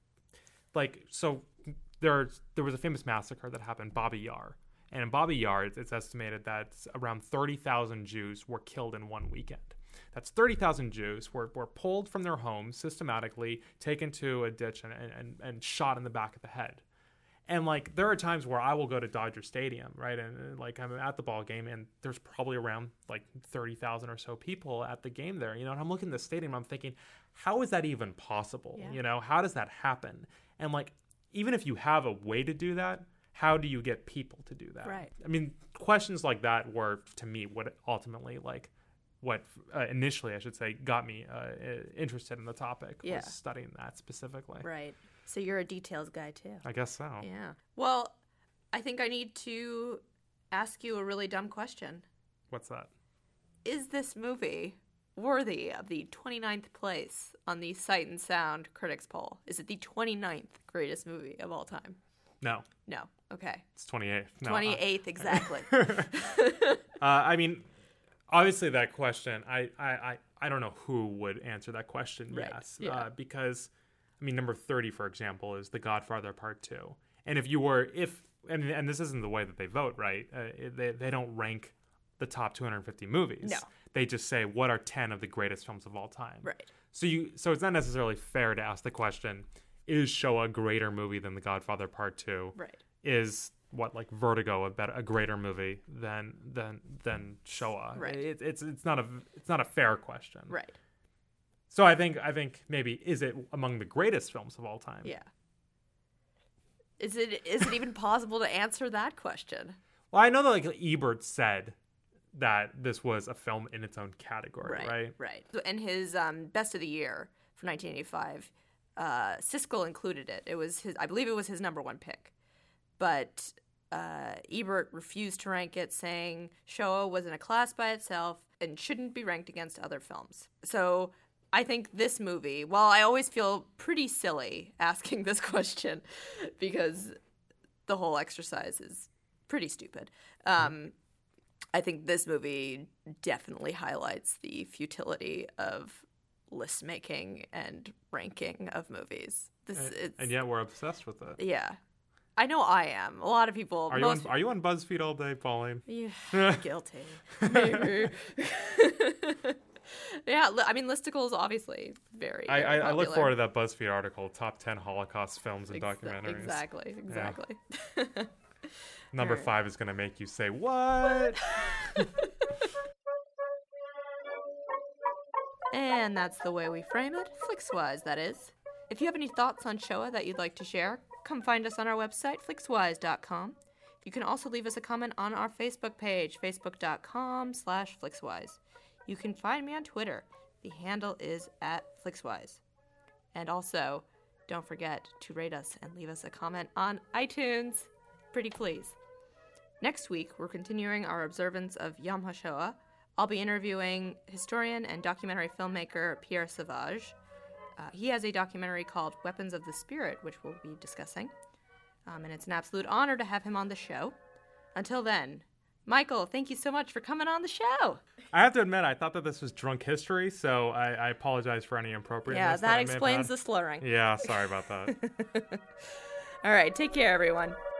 like, so there there was a famous massacre that happened, Babi Yar. And in Babi Yar, it's, it's estimated that around thirty thousand Jews were killed in one weekend. That's thirty thousand Jews were, were pulled from their homes systematically, taken to a ditch, and, and, and shot in the back of the head. And, like, there are times where I will go to Dodger Stadium, right? And, and like, I'm at the ball game, and there's probably around, like, thirty thousand or so people at the game there, you know? And I'm looking at the stadium, and I'm thinking, how is that even possible? Yeah. You know, how does that happen? And, like, even if you have a way to do that, how do you get people to do that? Right. I mean, questions like that were, to me, what ultimately, like, what uh, initially, I should say, got me uh, interested in the topic Yeah. was studying that specifically. Right. So you're a details guy, too. I guess so. Yeah. Well, I think I need to ask you a really dumb question. What's that? Is this movie worthy of the twenty-ninth place on the Sight and Sound Critics Poll? Is it the twenty-ninth greatest movie of all time? No, No. Okay. it's twenty-eighth. No, twenty-eighth, exactly. Uh, I mean, obviously, that question, I, I, I, I don't know who would answer that question, Right, yes. yeah. Uh, because, I mean, number thirty, for example, is The Godfather Part two. And if you were, if, and, and this isn't the way that they vote, right? Uh, they, they don't rank the top two hundred fifty movies. No. They just say, what are ten of the greatest films of all time? Right. So you, so it's not necessarily fair to ask the question, is Shoah a greater movie than The Godfather Part two? Right. Is what, like Vertigo a better, a greater movie than than than Shoah? Right. It, it's it's not a it's not a fair question. Right. So I think I think maybe is it among the greatest films of all time? Yeah. Is it is it even possible to answer that question? Well, I know that like Ebert said that this was a film in its own category, right? Right, right. So in his um, Best of the Year for nineteen eighty-five, uh, Siskel included it. It was his, I believe it was his number one pick. But uh, Ebert refused to rank it, saying Shoah was in a class by itself and shouldn't be ranked against other films. So I think this movie, while I always feel pretty silly asking this question because the whole exercise is pretty stupid, um, I think this movie definitely highlights the futility of list making and ranking of movies. This, and, it's, and yet we're obsessed with it. Yeah. I know I am. A lot of people. Are you on, are you on BuzzFeed all day, Pauline? Yeah, guilty. Maybe. Yeah, I mean, Listicles obviously very. I, very I, I look popular. forward to that BuzzFeed article: top ten Holocaust films and Ex- documentaries. Exactly. Exactly. Yeah. Number Right. five is going to make you say what? And that's the way we frame it, Flixwise, that is. If you have any thoughts on Shoah that you'd like to share, come find us on our website, flixwise dot com. You can also leave us a comment on our Facebook page, facebook dot com slash flixwise. You can find me on Twitter. The handle is at flixwise. And also, don't forget to rate us and leave us a comment on iTunes. Pretty please. Next week, we're continuing our observance of Yom HaShoah. I'll be interviewing historian and documentary filmmaker Pierre Sauvage. Uh, he has a documentary called Weapons of the Spirit, which we'll be discussing. Um, and it's an absolute honor to have him on the show. Until then, Michael, thank you so much for coming on the show. I have to admit, I thought that this was drunk history, so I, I apologize for any inappropriateness. Yeah, that, that I may have explains had. the slurring. Yeah, sorry about that. All right, take care, everyone.